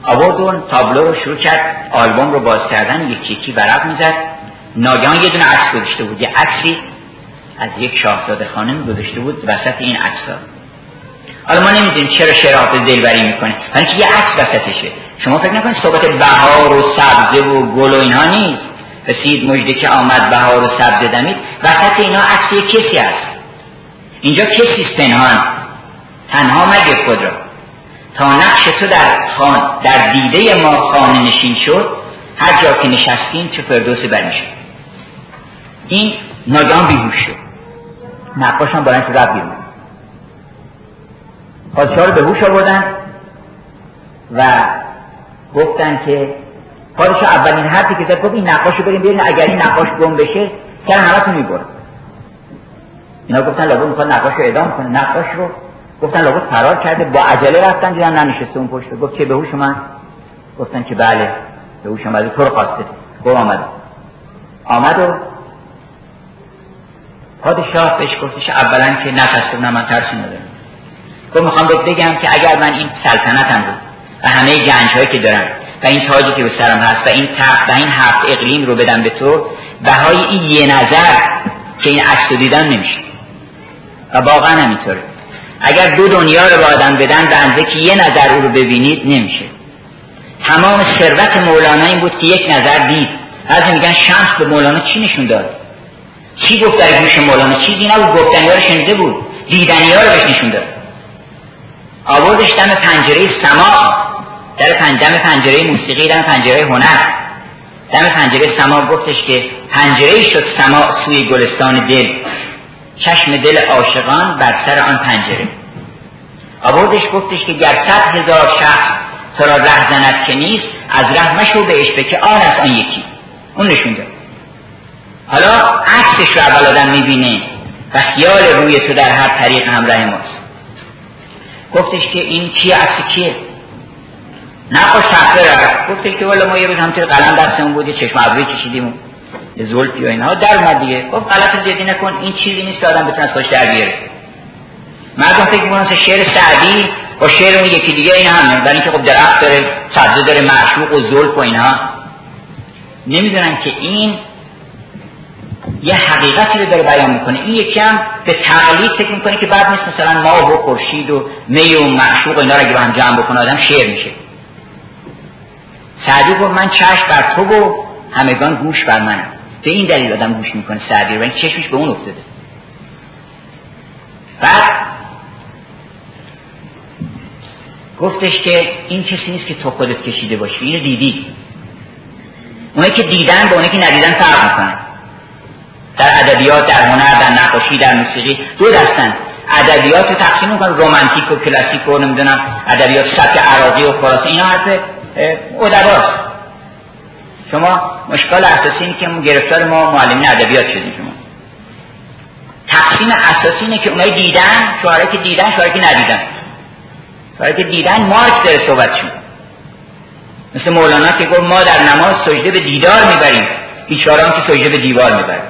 آورد و تابلو رو شروع کرد آلبوم رو باز کردن، یکی یکی ورق میزد. ناگهان یه دونه عکس گذاشته بود، یه عکسی از یک شاهزاده خانم گذاشته بود وسط این عکس‌ها. حالا ما نمیدونیم چرا شعر حافظ دلبری میکنه، ولی که یه عکس وسطشه. شما فکر نکنید صحبت بهار و سبزه و گل و اینها نیست. رسید مژده که آمد بهار و سبزه دمید، وسط اینا عکس یک کسی هست. اینجا کسی است پنهان، تنها مگه خود را، تا نقش تو در دیده ما خانه نشین شد، هر جا که نشستیم چه فردوسی برمی شد. این ناگهان بیهوش شد. نقاش هم بلند شد رفت بیرون. پادشاه رو به هوش آوردن و گفتن که پادشاه اولین حرفی که زد گفت این نقاش رو بریم ببینیم، اگر این نقاش گم بشه سر همتون میبرن. اینا گفتن لابد میخواد نقاش رو اعدام کنه. نقاش رو گفتن لابد فرار کرده، با عجله رفتن دیدن ننشسته اون پشت. گفت چه به هوش اومد؟ گفتن که بله به هوش اومد، تو رو خواسته. گفت آمد و پادشاه بهش گفتش اولا که نخسته بودم، من ترسی ندارم. گفت میخوام بهت بگم که اگر من این سلطنتم رو و همه گنج‌هایی که دارم و این تاجی که به سرم هست و این تخت و این 7 اقلیم رو بدم به تو، بهای این یه نظر که این عکس رو دیدم نمیشه. و واقعا همینطوره. اگر 2 دنیا رو به آدم بدن به اندازه که یه نظر او رو ببینید نمیشه. تمام ثروت مولانا این بود که یک نظر دید. بعضی میگن شمس به مولانا چی نشون داد؟ چی گفت در گوش مولانا؟ چیزی نبود، گفتنی‌ها رو شنیده بود، دیدنی‌ها رو بهش نشون داد. آوردش دم پنجره سما، دم پنجره موسیقی، دم پنجره هنر، دم پنجره سما. گفتش که پنجره شد سما سوی گلستان دل، چشم دل عاشقان بر سر آن پنجره. آوردش گفتش که گر 100,000 شخص تو را ره زند که نیست، از ره مشو به عشق که آن است آن یکی. اون نشون داد. حالا عکسش رو اول آدم میبینه و خیال روی تو در هر طریق همراه ماست. گفتش که این کیه؟ عکس کیه؟ نقاش تحقیر رفت. گفتش که والا ما یه روز همطور قلم دستمون بود، چشم ابروی کشیدیم، یه زلفی و اینها در اومد دیگه. گفت غلط جدی نکن، این چیزی نیست که آدم بتونه از خودش در بیاره. مردم فکر می‌کنن شعر سعدی با شعر اون یکی دیگه این همه، برای اینکه خب درخت داره، سبزه داره، معشوق و زلف و اینها. نمیدونن که این یه حقیقتی رو داره بیان میکنه. این یکی هم به تقلید فکر میکنه که بعد نیست مثلا ماه و خورشید و می و معشوق اینا رو اگه با هم جمع بکنه آدم شعر میشه. سعدی گفت من چشم بر تو و همگان گوش بر منم. به این دلیل آدم گوش میکنه سعدی رو، این چشمش به اون افتاده. بعد گفتش که این کسی نیست که تو خودت کشیده باشی، اینو دیدی. اونایی که دیدن با اونایی که ندیدن فرق میکنه. در ادبیات، در هنر، در نقاشی، در موسیقی 2 دستن. ادبیات رو تقسیم میکنن رمانتیک و کلاسیک و نمیدونم ادبیات سبک عراقی و خراسانی، اینا حرف ادباست. شما مشکل اساسی اینه که گرفتار ما معلمین ادبیات شدیم. شما تقسیم اساسی اینه که اونایی دیدن، شاعرایی که دیدن، شاعرایی که ندیدن. شاعرایی که دیدن مارکس داره صحبتشون. مثل مولانا که گفت ما در نماز سجده به دیدار میبریم، بیچاره‌ام که سجده به دیوار میبریم.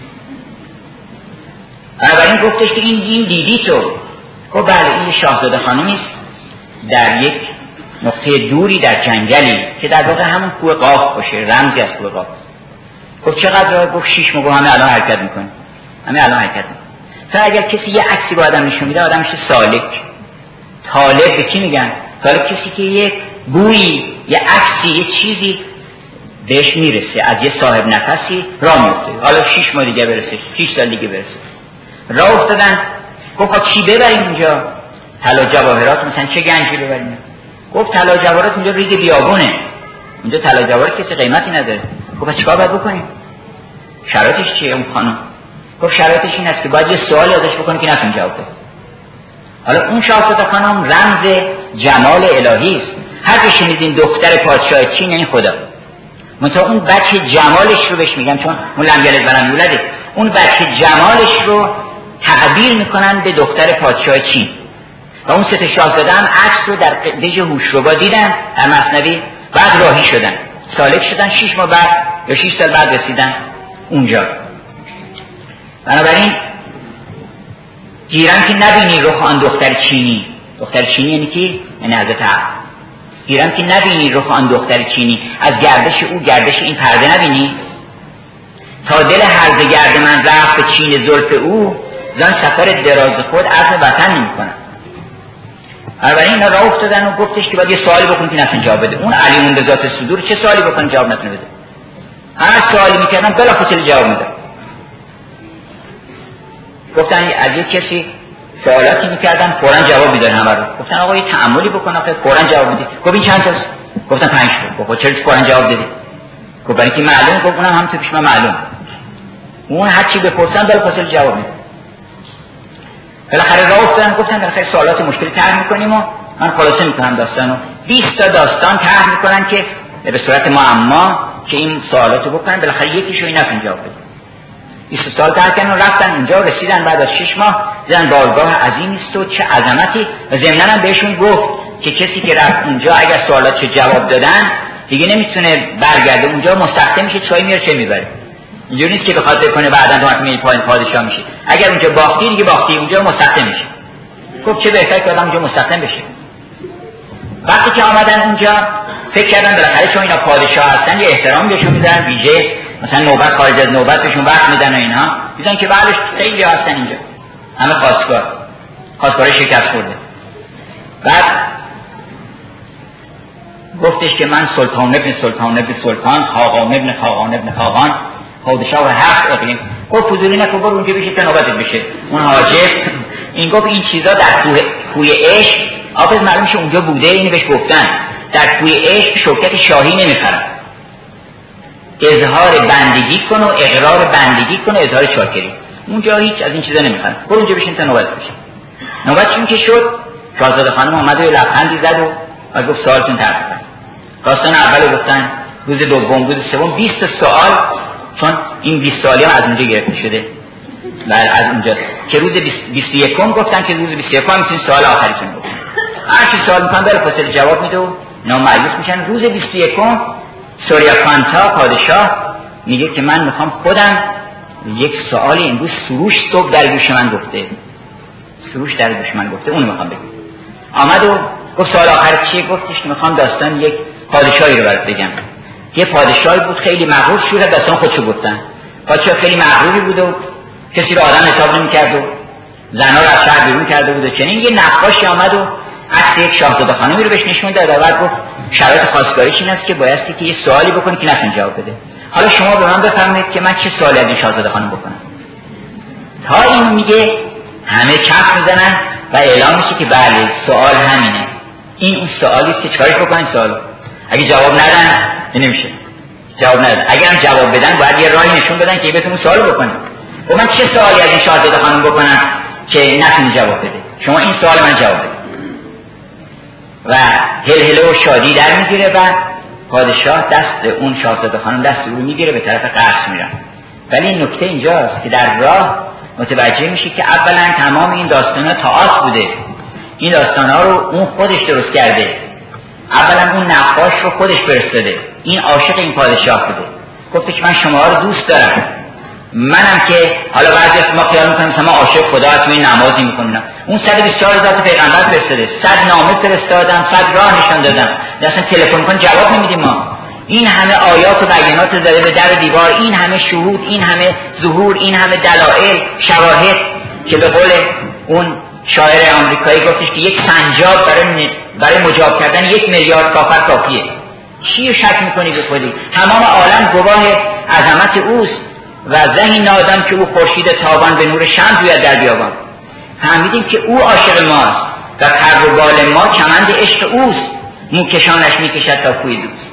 بنابراین گفتش که این دیدی تو. گفت بله این شاهزاده خانمی است در یک نقطه دوری در جنگلی که در واقع همون کوه قاف باشه، رمزی از کوه قاف. گفت چقدر راه؟ گفت 6 ماه. همه الان حرکت میکنه، همه الان حرکت میکنه. تا اگر کسی یه عکسی با آدم نشون میده آدم میشه سالک. طالب به کی میگن؟ طالب کسی که یه بویی، یه عکسی، یه چیزی بهش میرسه، از یه صاحب نفسی راه میفته. حالا 6 ماه دیگه برسه، 6 سال دیگه برسه. راه افتادن. گفت چی ببریم اینجا؟ طلا جواهرات، مثلا چه گنجی ببریم؟ گفت طلا جواهرات اینجا ریگ بیابونه، اینجا طلا جواهرات کسی قیمتی نداره. گفت چیکار باید بکنیم؟ شرایطش چیه اون خانم؟ گفت شرایطش این است که باید یه سوالی ازش بکنی که نتونه جواب بده. حالا اون شاهزاده خانم رمز جمال الهی است. هر که شنیدین دختر پادشاه چین یعنی خدا. منتها اون بچه جمالش رو بهش میگن، چون اون لم یلد ولم یولده، اون بچه جمالش رو تعبیر میکنن به دختر پادشاه چین. و اون 3 شاهزاده هم عکس رو در دژ هوشربا دیدن در مثنوی، بعد راهی شدن، سالک شدن. 6 ماه بعد یا 6 سال بعد رسیدن اونجا. بنابراین گیرن که نبینی رخ آن دختر چینی. دختر چینی یعنی کی؟ یعنی حضرت عقل. ایران که نبینی رخ آن دختر چینی، از گردش او گردش این پرده نبینی؟ تا دل هرزه گرد من رفت به چین زلف او، زن سفر دراز خود عزم وطن نمی کنم. بنابراین اینا راه افتادن و گفتش که باید یه سوالی بکنی که نتون جواب بده. اون علی مونده ذات صدور چه سوالی بکنی جواب نتونه بده؟ هر سوالی میکردن بلافاصله جواب میداد. گفتن از یک کسی سوالاتی میکردن فوراً جواب میداد همه رو. گفتن آقا یه تأملی بکن آخه فوراً جواب میدی. گفت این چند تاست؟ گفتن 5 تا. گفت چرا فوراً جواب دادی؟ گفت برای اینکه معلومه. گفت اونم هم تو پیش من معلوم. اون هر چی بپرسن بلافاصله جواب میده. بالاخره راه افتادن گفتن بالاخره سوالات مشکلی طرح میکنیم و من خلاصه میکنم داستانو. 20 تا داستان طرح میکنن که به صورت معما که این سوالاتو بکنن، بالاخره یکیشو این نتون جواب بده. 20 سال طرح کردن و رفتن اونجا، رسیدن بعد از 6 ماه دیدن بارگاه عظیمی است و چه عظمتی، و ضمناً هم بهشون گفت که کسی که رفت اونجا اگر سوالاتشو جواب دادن دیگه نمیتونه برگرده اونجا، مستخدم میشه، چای میاره چه میبره. اینجوری نیست که بخواد بکنه بعداً تو میای پایین پادشاه میشه. اگر اونجا باختی دیگه باختی، اونجا مستخدم میشه. خب چه بهتر که آدم اونجا مستخدم بشه. وقتی که آمدن اونجا فکر کردن بالاخره چون اینا پادشاه هستن یه احترامی بهشون میذارن ویژه، مثلا نوبت خارج از نوبت بهشون وقت میدن و اینها. دیدن که بعدش خیلی هستن اینجا همه خواستگار شکست خورده. بعد گفتش که من سلطان ابن سلطان خاقان ابن خاقان ابن خاقان پادشاه و 7 اقلیم. گفت فضولی نکن، برو اونجا بشه تا نوبتت بشه. اون حاجب این گفت این چیزا در کوی عشق حافظ معلوم شه اونجا بوده، اینو بهش گفتن در کوی عشق شوکت شاهی نمیخرن، اظهار بندگی کن و اقرار بندگی کن و اظهار شاکری. اونجا هیچ از این چیزا نمیخرن، برو اونجا بشین تا نوبت بشه. نوبتشون که شد شاهزاده خانم اومد و لبخندی زد و گفت سوالتون طرح کن. داستان اول گفتن، روز دوم، روز سوم 20 سوال، چون این 20 سالی هم از اونجا گرفته شده. بعد از اونجا که روز 21 گفتن که روز 21 هم میتونید سوال آخریتون بکنید. هر کی سوال میکنن بلافاصله جواب میده و نامعیوس میشن. روز 21 سوریافانتا پادشاه میگه که من میخوام خودم یک سوال امروز سروش صبح در گوش من گفته، اونو میخوام بگم. آمد و گفت سوال آخر چیه؟ گفتش که میخوام داستان یک پادشاهی رو برات بگم. یه پادشاهی بود خیلی مغرور، شروع داستان خودشو گفتن. پادشاه خیلی مغروری بود و کسی رو آدم حساب نمی‌کرد و زنا رو از شهر بیرون کرده بود و چنین. یه نقاشی آمد و عکس یک شاهزاده خانمی رو بهش نشون داد و بعد گفت شرایط خواستگاریش این است که بایستی که یه سوالی بکنی که نتونی جواب بده. حالا شما به من بفرمایید که من چه سوالی از این شاهزاده خانم بکنم. تا این میگه همه کف میزنن و اعلام میشه که بله سوال همینه. این اون سوالی است که چیکارش بکنین سوالو. اگه جواب ندن نمیشه. جواب ندن. اگه هم جواب بدن باید یه راهی نشون بدن که بهتون سوال بکنید. و من چه سوالی از این شاهزاده خانم بکنم که نتونی جواب بده؟ شما این سوال من جواب بده. و هلهله و شادی در میگیره و پادشاه دست اون شاهزاده خانم دست او میگیره به طرف قصر میرن. ولی نکته اینجاست که در راه متوجه میشه که اولا تمام این داستانا تئاتر بوده. این داستانا رو اون خودش درست کرده. اولا اون نقاش رو خودش فرستاده. این عاشق این پادشاه بوده. گفته که من شما رو دوست دارم. منم که حالا بعضی از ما خیال میکنیم مثلا ما عاشق خدا هستیم نمازی میکنیم. اون 124,000 پیغمبر فرستاده، 100 نامه فرستادم، 100 راه نشان دادم. اصلا تلفن میکنیم جواب نمیدیم ما. این همه آیات و بیانات زده به در و دیوار، این همه شهود، این همه ظهور، این همه دلایل، شواهد که به قول اون شاعر آمریکایی گفتش که یک سنجاب برای مجاب کردن 1 میلیارد کافر کافیه. چی رو شک میکنی به خودی؟ تمام عالم گواه عظمت اوست و زهی نادم که او خورشید تابان به نور شمس جوید در بیابان. فهمیدیم که او عاشق ماست و پر و بال ما کمند عشق اوست، موکشانش میکشد تا کوی دوست.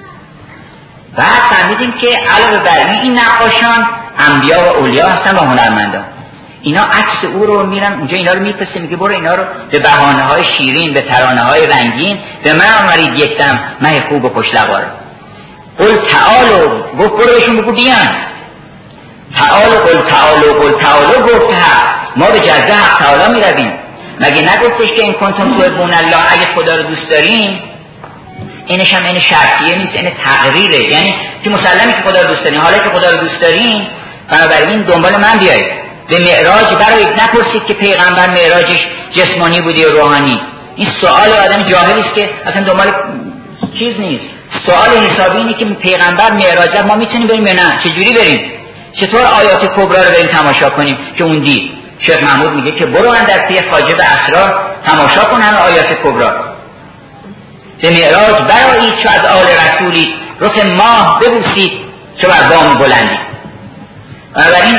بعد فهمیدیم که علاوه بر این نقاشان انبیا و اولیا هستن و هنرمندان. اینا عکس او رو میرن اونجا، اینا رو میپسه، میگه برو اینا رو به بهانه‌های شیرین، به ترانه‌های رنگین به من آورید یک دم مه خوب و خوش لقا. قل تعالوا، گفت برو بهشون بگو بیان. تعالوا قل تعالوا گفت ما به جزا حق تعالی میرویم. مگه نگفتش که این کنتم تحبون الله، اگه خدا رو دوست دارین؟ اینش هم این شرطیه نیست، این تقریره، یعنی که مسلمه که خدا رو دوست دارین. حالا که خدا رو دوست دارین بنابراین دنبال من بیایید. به معراج برای نپرسید که پیغمبر معراجش جسمانی بوده یا روحانی. این سوال آدم جاهلی است که اصلا دنبال چیز نیست. سوال حسابی اینه که پیغمبر معراج ما میتونیم بریم یا نه؟ چجوری بریم؟ چطور آیات کبرا رو بریم تماشا کنیم که اون دید؟ شیخ محمود میگه که برو اندر پی حاجب اسرار تماشا کن همه آیات کبرا. به معراج برآیید چو از آل رسولی، رخ ماه ببوسید چو بر بام بلندی. بنابراین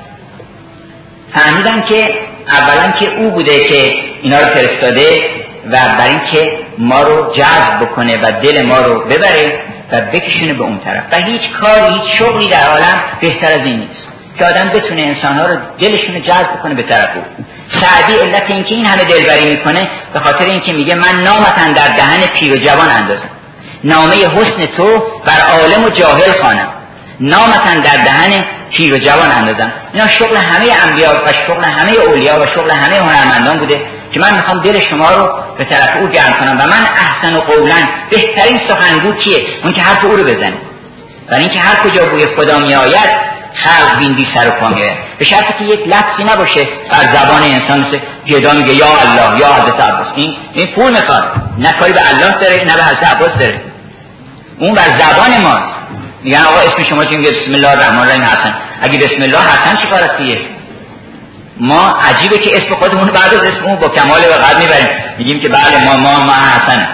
فهمیدن که اولا که او بوده که اینا رو فرستاده و برای اینکه ما رو جذب بکنه و دل ما رو ببره و بکشونه به اون طرف. و هیچ کاری، هیچ شغلی در عالم بهتر از این نیست که آدم بتونه انسانها رو دلشون رو جذب بکنه به طرف او. سعدی علت اینکه این همه دلبری میکنه به خاطر اینکه میگه من نامتن در دهن پیر و جوان اندازم، نامه حسن تو بر عالم و جاهل خوانم، نامتن در دهن پیر و جوان اندازم. اینا شغل همه انبیا و شغل همه اولیا و شغل همه هنرمندان بوده که من میخوام دل شما رو به طرف او جلب کنم. و من احسن و قولا، بهترین سخنگو کیه؟ اون که حرف او رو بزنه. برای اینکه هر کجا بوی خدا می آید خلق بین بی سر و پا می آید، به شرطی که یک لفظی نباشه بر زبان انسان مثل گدا میگه یا الله یا حضرت عباس. این پول میخواد، نه کاری به الله داره نه به حضرت عباس داره، اون بر زبان ماست. میگن آقا اسم شما چی؟ میگه بسم الله الرحمن الرحیم حسن. اگه بسم الله حسن چی کار است؟ ما عجیبه که اسم خودمون بعد از اسم اون با کمال وقت میبریم، میگیم که بله ما حسن.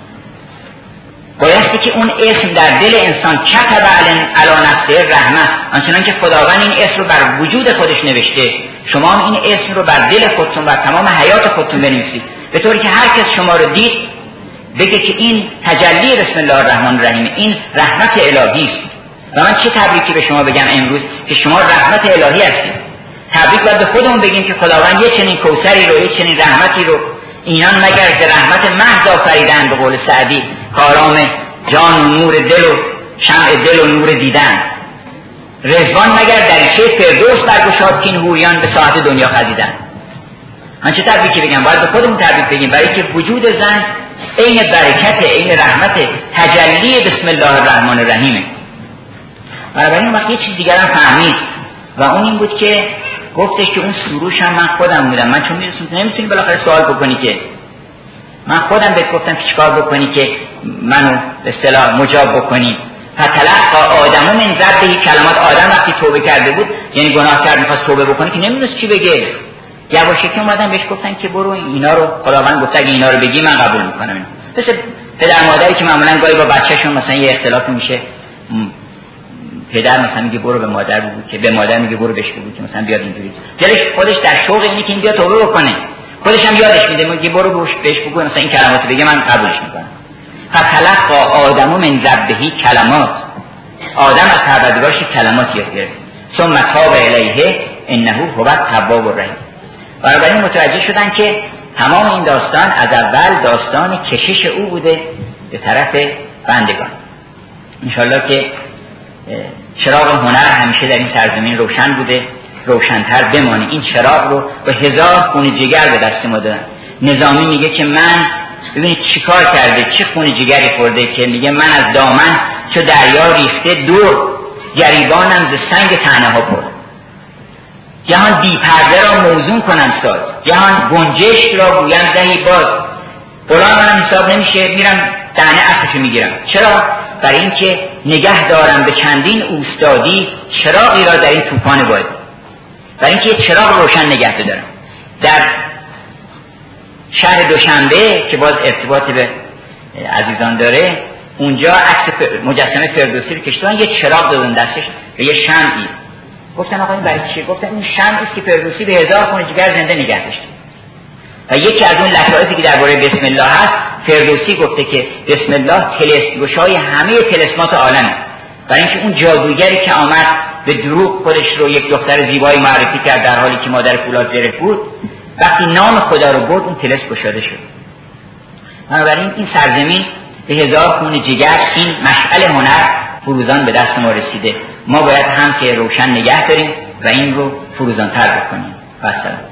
بایستی که اون اسم در دل انسان کتب علی نفسه رحمت، آنچنان که خداوند این اسم رو بر وجود خودش نوشته، شما هم این اسم رو بر دل خودتون و تمام حیات خودتون بنویسید، به طوری که هر کس شما رو دید بگه که این تجلی بسم الله الرحمن الرحیم، این رحمت الهی است. و من چه تبریکی به شما بگم امروز که شما رحمت الهی هستید. تبریک باید به خودمون بگیم که خداوند یک چنین کوثری رو، یک چنین رحمتی رو اینان مگر که رحمت محض آفریدن، به قول سعدی کارام جان و نور دل و شمع دل و نور دیدن، رضوان مگر دریچه فردوس برگشاد که این حوریان به ساعت دنیا خزیدن. من چه تبریکی بگم؟ باید به خودمون تبریک بگیم، برای که وجود زن عین برکت، عین رحمت، تجلی بسم الله الرحمن الرحیم. بنابراین وقتی یه چیز دیگر هم فهمید و اون این بود که گفتش که اون سروش هم من خودم بودم. من چون میرسیم نمیتونی بالاخره سوال بکنی که من خودم بهت گفتم که چیکار بکنی که منو به اصطلاح مجاب بکنی. فتلقی آدم من ربه کلمات. آدم وقتی توبه کرده بود، یعنی گناه کرد میخواست توبه بکنه که نمیدونست چی بگه، یواشکی اومدن بهش گفتن که برو اینا رو، خداوند گفت اگه اینا رو بگی من قبول میکنم. اینا مثل پدر مادری که معمولا گاهی با بچه‌شون مثلا یه اختلاف میشه، پدر مثلا میگه برو به مادر بگو، که به مادر میگه برو بهش بگو که مثلا بیاد اینجوری، دلش خودش در شوق اینه که این بیا توبه بکنه، خودش هم یادش میده، میگه برو بهش بگو مثلا این کلماتو بگه من قبولش میکنم. فتلقی آدم من ربه کلمات. آدم از پروردگارش کلمات یاد گرفت. ثم تاب الیه انه هو التواب الرحیم. بنابراین متوجه شدن که تمام این داستان از اول داستان کشش او بوده به طرف بندگان. انشالله که چراغ هنر همیشه در این سرزمین روشن بوده، روشن‌تر بمانه. این چراغ رو با 1000 خون جگر به دست ما دادن. نظامی میگه که من ببینید چیکار کرده، چه خون جگری خورده که میگه من از دامن چو دریا ریخته دور، گریبانم ز سنگ طعنه ها پر. جهان بی پرده را موزون کنم ساز، جهان گنجشک را گویم زهی باز. فلان منم حساب نمیشه، میرم دهنه عقلشو میگیرم. چرا؟ برای اینکه نگه دارم به چندین اوستادی چراغی را در این طوفان وادی. برای اینکه یک چراغ روشن نگه دارم. در شهر دوشنبه که باز ارتباط به عزیزان داره، اونجا عکس مجسمه فردوسی رو کشیدن، یه چراغ دادن دستش به یه شمعی. گفتن آقا این برای چیه؟ گفتن این شمعی است که فردوسی به 1000 خون جگر زنده نگه داشته. و یکی از اون لطایفی که درباره بسم الله هست، فردوسی گفته که بسم الله طلسم گشای همه طلسمات عالمه. برای اینکه اون جادوگری که آمد به دروغ خودش رو یک دختر زیبایی معرفی کرد در حالی که مادر فولاد گرفت بود، وقتی نام خدا رو برد اون طلسم گشاده شد. بنابراین این سرزمین به 1000 خون جگر، این مشعل هنر فروزان به دست ما رسیده. ما باید هم که روشن نگه داریم و این رو فروزان‌تر بکنیم. و السلام.